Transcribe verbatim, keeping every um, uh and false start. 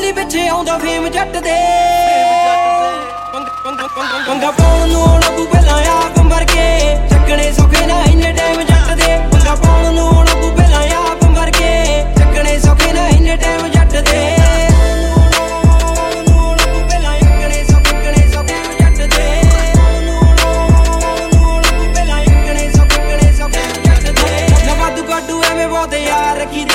ਬੋਲੀ ਪਿੱਛੇ ਆਉਂਦਾ ਫੇਮ ਜੱਟ ਦੇ ਪੰਗਾ ਪਾਉਣ ਨੂੰ ਆਉਣਾ ਪਊ